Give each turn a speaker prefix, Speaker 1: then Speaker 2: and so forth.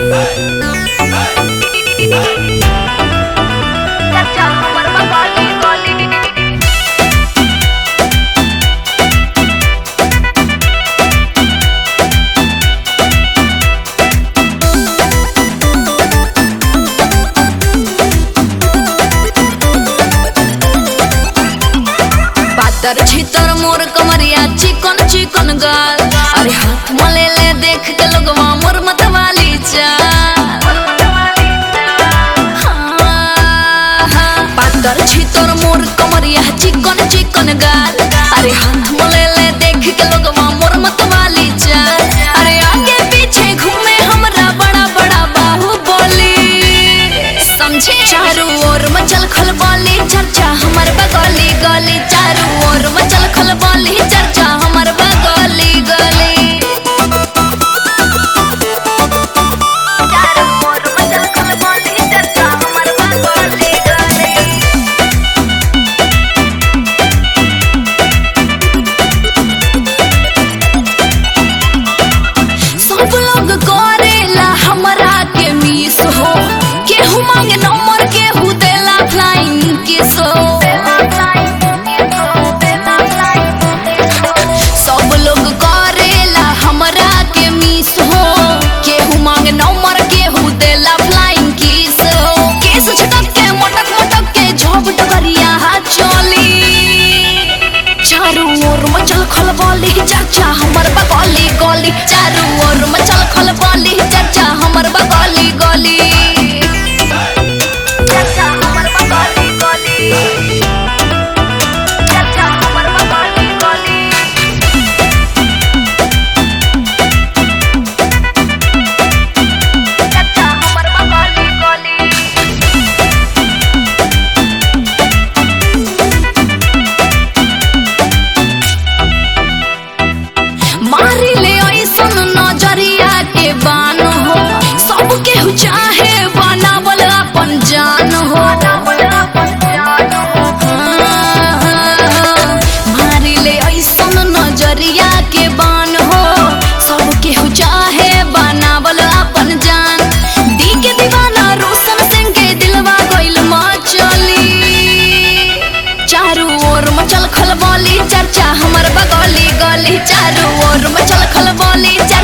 Speaker 1: छितर मोर कमरिया चिकन चिकन गाल, अरे हाथ मले ले देख के लोगवा मोर मतवाली चाल। पातर छितर मोर कमरिया चिकन चिकन गाल, अरे हाथ मले ले देख के लोगवा मोर मतवाली चाल। अरे आगे पीछे घूमे हमरा बड़ा बड़ा बाहुबली, समझे? चारों ओर मचल खलबली चर्चा हमर बगली गली, चारों ओर मचल खलबली चर्चा हमर बगली गली। चारों ओर मचल खलबली चर्चा हमर बगली गली। सब लोग करेला हमरा के मिस हो, केहू मांगे नंबर केहू देला फ्लाइंग किस हो। सब लोग करेला हमरा के मिस हो, केहू मांगे नंबर केहू देला फ्लाइंग किस हो। केस झटक के मटक मटक के झोप डगरिया हाथ चली, चारों ओर मचल खलबली चर्चा हमर बगली गली, चारों ओर मचल खलबली चर्चा हमर बगली गली। चर्चा हमर बगली गली, चर्चा हमर बगली गली। चर्चा हमर बगली गली। मारी ले ऐसन नजरिया के बान हो, सब केहू चाहे बनावल अपन जान हो। मारी ले ऐसन नजरिया के बान हो, सब केहू चाहे बनावल अपन जान। दी के दीवाना रोशन सिंह के दिलवा गइल मचली, चारों ओर मचल खलबली चर्चा हमर बगली गली, चारों ओर मचल खलबली।